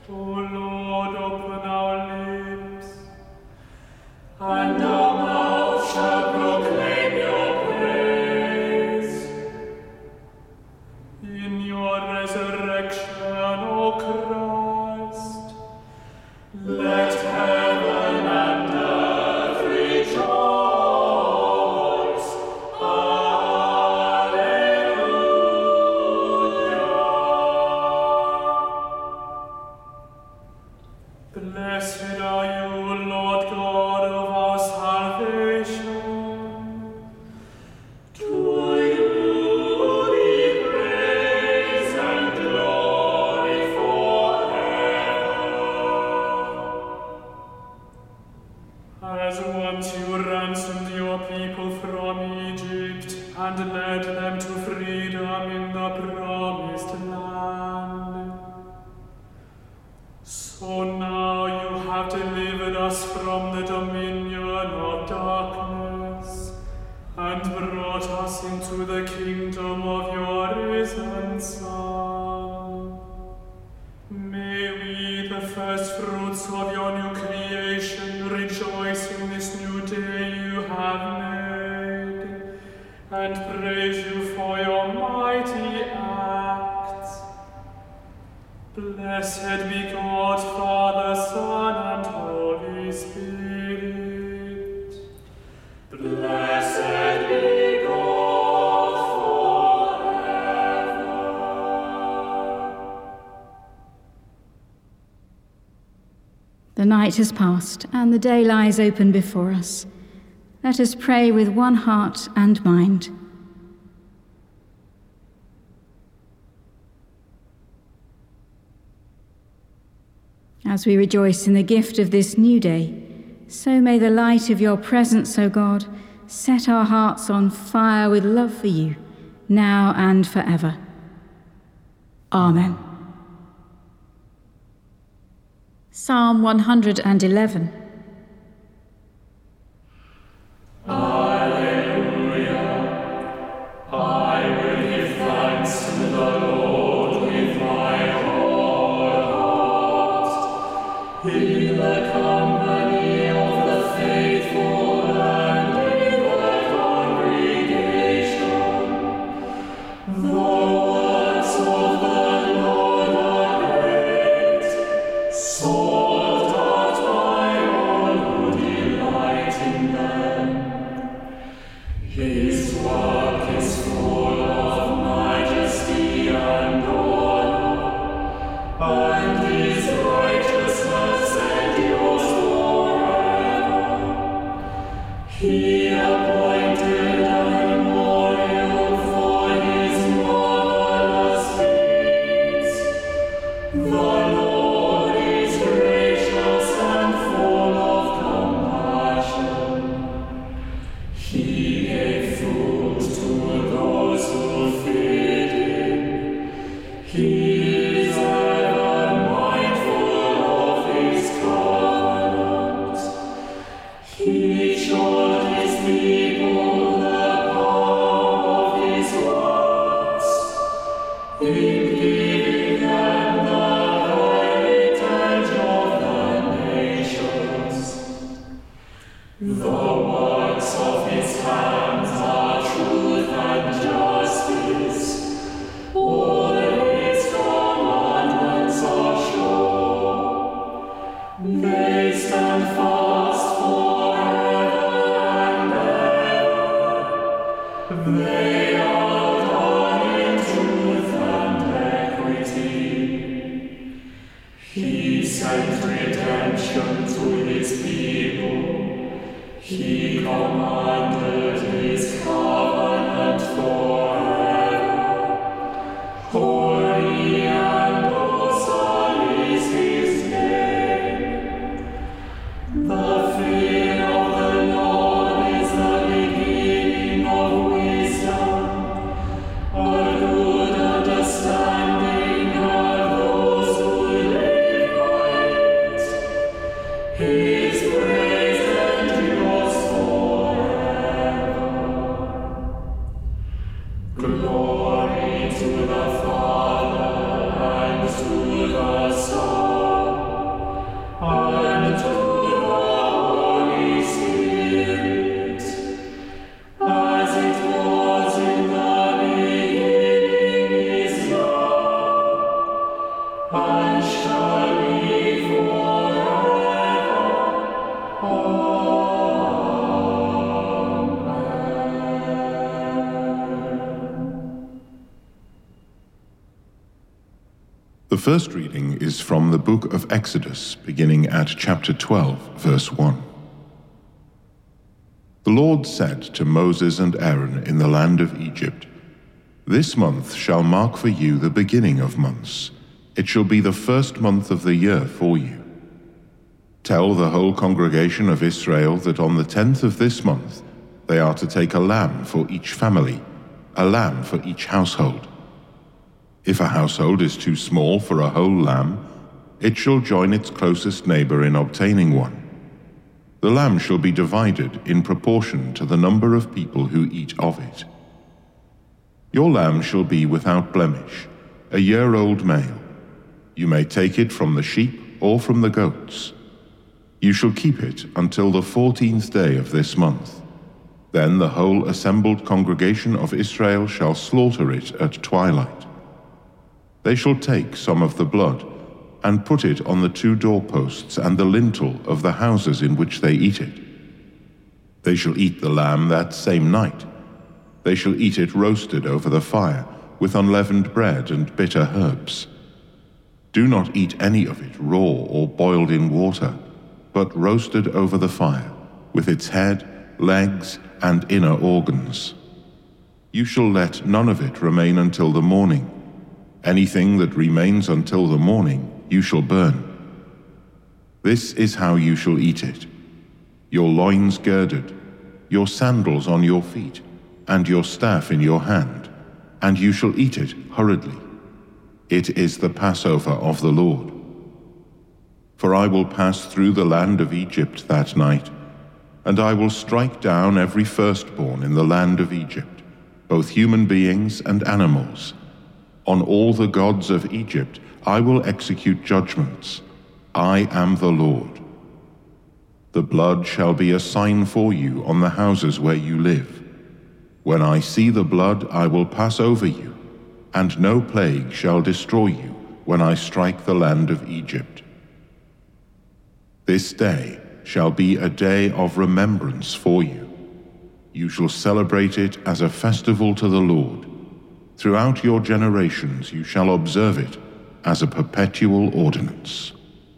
O Lord, open our lips, and our mouth shall proclaim your praise. In your resurrection, O Christ, let heaven and earth rejoice. Blessed are you, Lord God of our salvation. To you be praise and glory forever. As once you ransomed your people from Egypt and led them to freedom in the promised land, so now you have delivered us from the dominion of darkness and brought us into the kingdom of your risen Son. May we, the first fruits of your new creation, rejoice in this new day you have made and praise you for your mighty acts. Blessed be God, Father, Son, and Holy Spirit. Blessed be God forever. The night has passed, and the day lies open before us. Let us pray with one heart and mind. As we rejoice in the gift of this new day, so may the light of your presence, O God, set our hearts on fire with love for you, now and forever. Amen. Psalm 111. In the company of the faithful and in the congregation, the works of the Lord are great, sought out by all who delight in them. His work is full of majesty and honor, and his righteousness endures forever. He appointed a memorial for his marvelous deeds. The Lord is gracious and full of compassion. He gave food to those who feed him. He is ever mindful of his covenant. He showed his people the power of his works, in giving them the heritage of the nations. The works of his hands are truth and justice. All his commandments are sure. They stand fast forever and ever. They are done in truth and equity. He sent redemption to his people. He commanded his covenant forever. Holy and awesome is his name. The fear of the Lord is the beginning of wisdom. A good understanding are those who live by it. His praise endures forever. and shall be forever. Amen. The first reading is from the book of Exodus, beginning at chapter 12, verse 1. The Lord said to Moses and Aaron in the land of Egypt, "This month shall mark for you the beginning of months. It shall be the first month of the year for you. Tell the whole congregation of Israel that on the 10th of this month they are to take a lamb for each family, a lamb for each household. If a household is too small for a whole lamb, it shall join its closest neighbor in obtaining one. The lamb shall be divided in proportion to the number of people who eat of it. Your lamb shall be without blemish, a year-old male. You may take it from the sheep or from the goats. You shall keep it until the 14th day of this month. Then the whole assembled congregation of Israel shall slaughter it at twilight. They shall take some of the blood and put it on the 2 doorposts and the lintel of the houses in which they eat it. They shall eat the lamb that same night. They shall eat it roasted over the fire, with unleavened bread and bitter herbs. Do not eat any of it raw or boiled in water, but roasted over the fire, with its head, legs, and inner organs. You shall let none of it remain until the morning. Anything that remains until the morning you shall burn. This is how you shall eat it: your loins girded, your sandals on your feet, and your staff in your hand, and you shall eat it hurriedly. It is the Passover of the Lord. For I will pass through the land of Egypt that night, and I will strike down every firstborn in the land of Egypt, both human beings and animals. On all the gods of Egypt I will execute judgments. I am the Lord. The blood shall be a sign for you on the houses where you live. When I see the blood, I will pass over you, and no plague shall destroy you when I strike the land of Egypt. This day shall be a day of remembrance for you. You shall celebrate it as a festival to the Lord. Throughout your generations you shall observe it as a perpetual ordinance."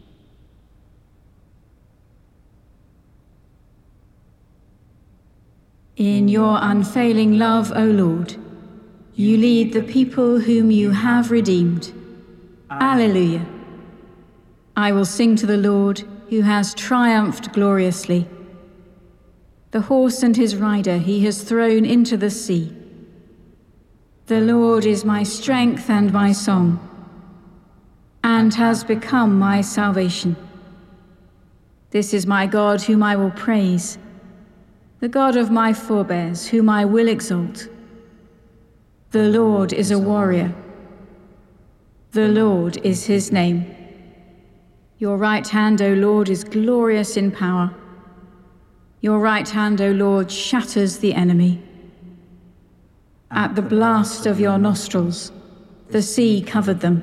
In your unfailing love, O Lord, you lead the people whom you have redeemed. Alleluia. I will sing to the Lord, who has triumphed gloriously. The horse and his rider he has thrown into the sea. The Lord is my strength and my song, and has become my salvation. This is my God whom I will praise, the God of my forebears whom I will exalt. The Lord is a warrior. The Lord is his name. Your right hand, O Lord, is glorious in power. Your right hand, O Lord, shatters the enemy. At the blast of your nostrils, the sea covered them.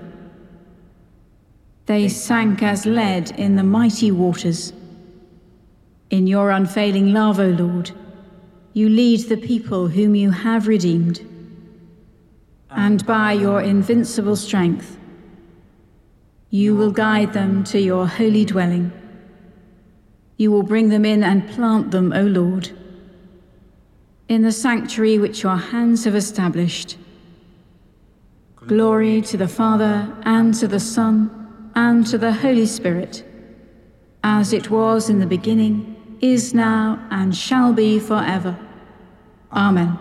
They sank as lead in the mighty waters. In your unfailing love, O Lord, you lead the people whom you have redeemed. And by your invincible strength, you will guide them to your holy dwelling. You will bring them in and plant them, O Lord, in the sanctuary which your hands have established. Glory to the Father, and to the Son, and to the Holy Spirit, as it was in the beginning, is now, and shall be forever. Amen.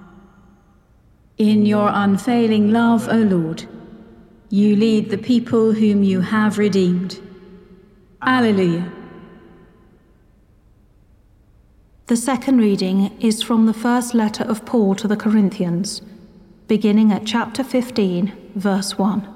In your unfailing love, O Lord, you lead the people whom you have redeemed. Alleluia. The second reading is from the first letter of Paul to the Corinthians, beginning at chapter 15, verse 1.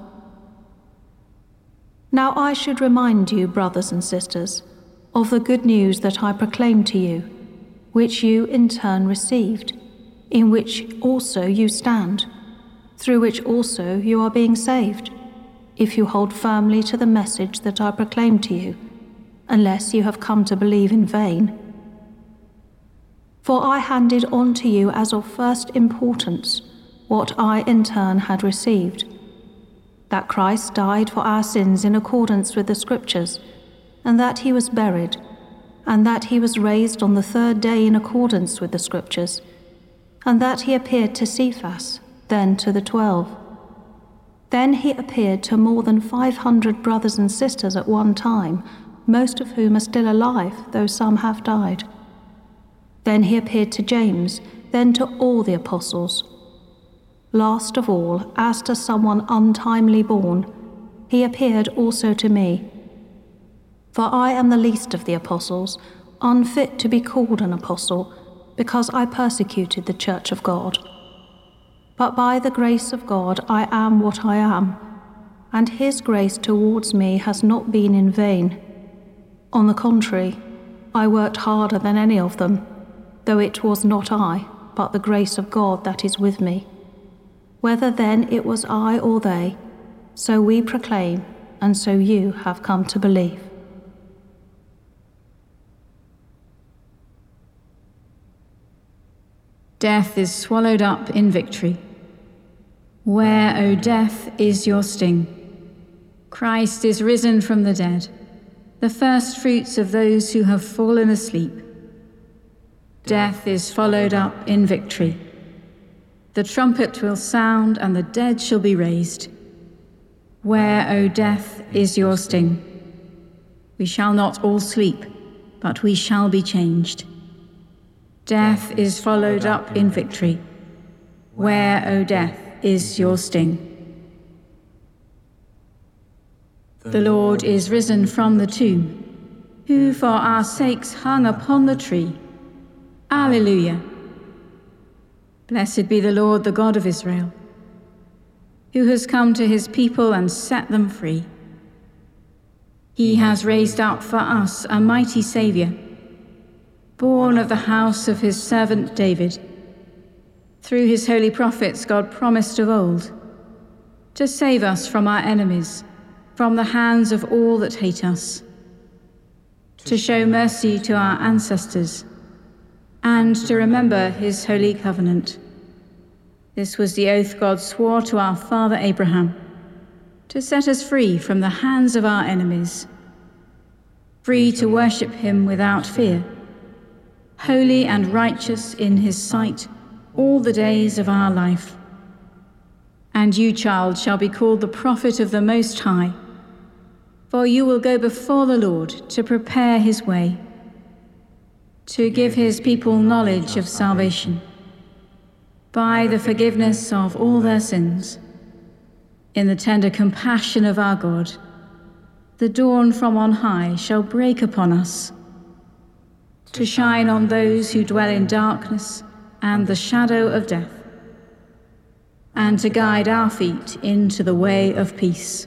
Now I should remind you, brothers and sisters, of the good news that I proclaimed to you, which you in turn received, in which also you stand, through which also you are being saved, if you hold firmly to the message that I proclaimed to you, unless you have come to believe in vain. For I handed on to you as of first importance what I in turn had received, that Christ died for our sins in accordance with the Scriptures, and that he was buried, and that he was raised on the third day in accordance with the Scriptures, and that he appeared to Cephas, then to the 12. Then he appeared to more than 500 brothers and sisters at one time, most of whom are still alive, though some have died. Then he appeared to James, then to all the apostles. Last of all, as to someone untimely born, he appeared also to me. For I am the least of the apostles, unfit to be called an apostle, because I persecuted the church of God. But by the grace of God I am what I am, and his grace towards me has not been in vain. On the contrary, I worked harder than any of them, though it was not I, but the grace of God that is with me. Whether then it was I or they, so we proclaim, and so you have come to believe. Death is swallowed up in victory. Where, O death, is your sting? Christ is risen from the dead, the first fruits of those who have fallen asleep. Death is swallowed up in victory. The trumpet will sound, and the dead shall be raised. Where, O death, is your sting? We shall not all sleep, but we shall be changed. Death is swallowed up in victory. Where, O death, is your sting? The Lord is risen from the tomb, who for our sakes hung upon the tree. Alleluia. Blessed be the Lord, the God of Israel, who has come to his people and set them free. He has raised up for us a mighty Saviour, born of the house of his servant David. Through his holy prophets God promised of old to save us from our enemies, from the hands of all that hate us, to show mercy to our ancestors, and to remember his holy covenant. This was the oath God swore to our father Abraham, to set us free from the hands of our enemies, free to worship him without fear, holy and righteous in his sight all the days of our life. And you, child, shall be called the prophet of the Most High, for you will go before the Lord to prepare his way, to give his people knowledge of salvation, by the forgiveness of all their sins. In the tender compassion of our God, the dawn from on high shall break upon us, to shine on those who dwell in darkness and the shadow of death, and to guide our feet into the way of peace.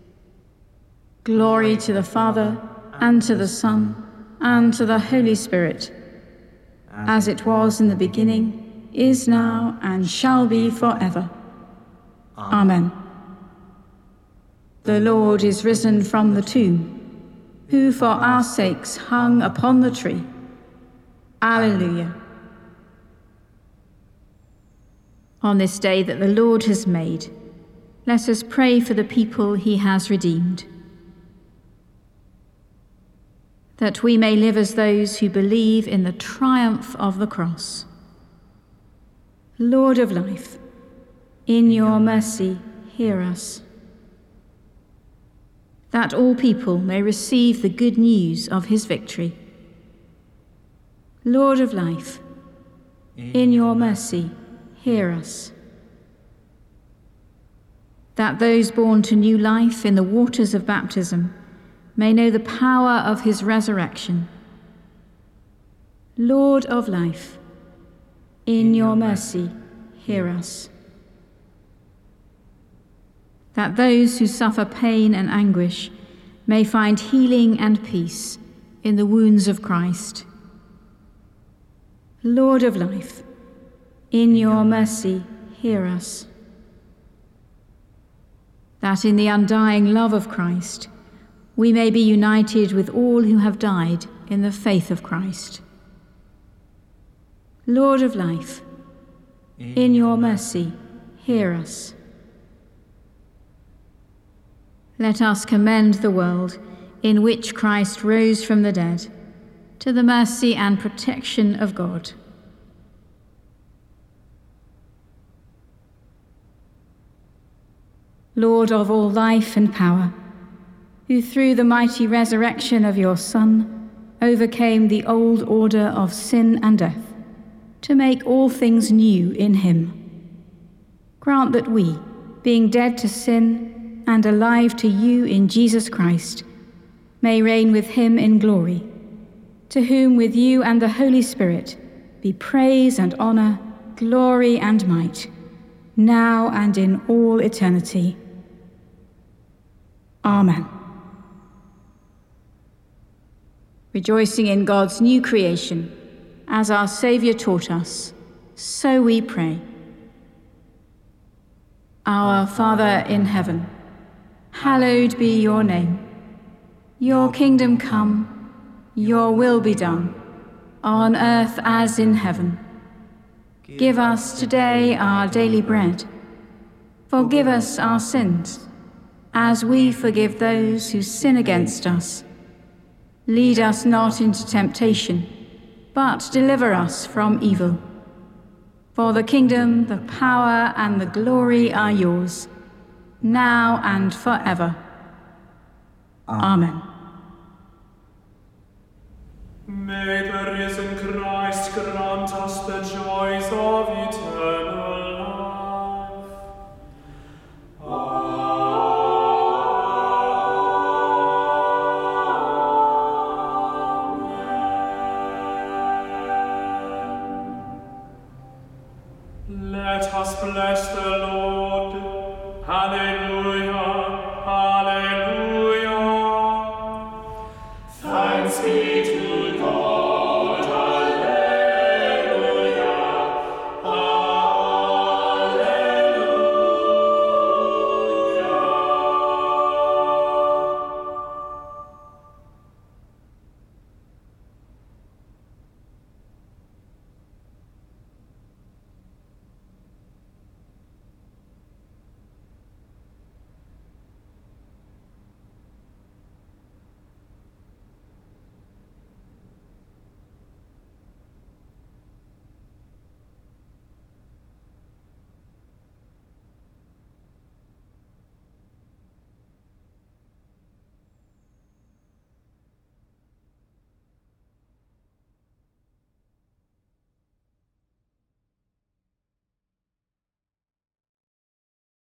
Glory to the Father, and to the Son, and to the Holy Spirit, as it was in the beginning, is now, and shall be forever. Amen. The Lord is risen from the tomb, who for our sakes hung upon the tree. Alleluia. On this day that the Lord has made, let us pray for the people he has redeemed, that we may live as those who believe in the triumph of the cross. Lord of life, in your mercy, hear us, that all people may receive the good news of his victory. Lord of life, in your mercy, hear us, that those born to new life in the waters of baptism may know the power of his resurrection. Lord of life, in your mercy, hear us, that those who suffer pain and anguish may find healing and peace in the wounds of Christ. Lord of life, in your mercy, hear us, that in the undying love of Christ we may be united with all who have died in the faith of Christ. Lord of life, in your mercy, hear us. Let us commend the world in which Christ rose from the dead to the mercy and protection of God. Lord of all life and power, who through the mighty resurrection of your Son overcame the old order of sin and death, to make all things new in him, grant that we, being dead to sin and alive to you in Jesus Christ, may reign with him in glory, to whom with you and the Holy Spirit be praise and honor, glory and might, now and in all eternity. Amen. Rejoicing in God's new creation, as our Saviour taught us, so we pray. Our Father in heaven, hallowed be your name. Your kingdom come, your will be done, on earth as in heaven. Give us today our daily bread. Forgive us our sins, as we forgive those who sin against us. Lead us not into temptation, but deliver us from evil. For the kingdom, the power, and the glory are yours, now and forever. Amen. May the risen Christ grant us the joys of eternity.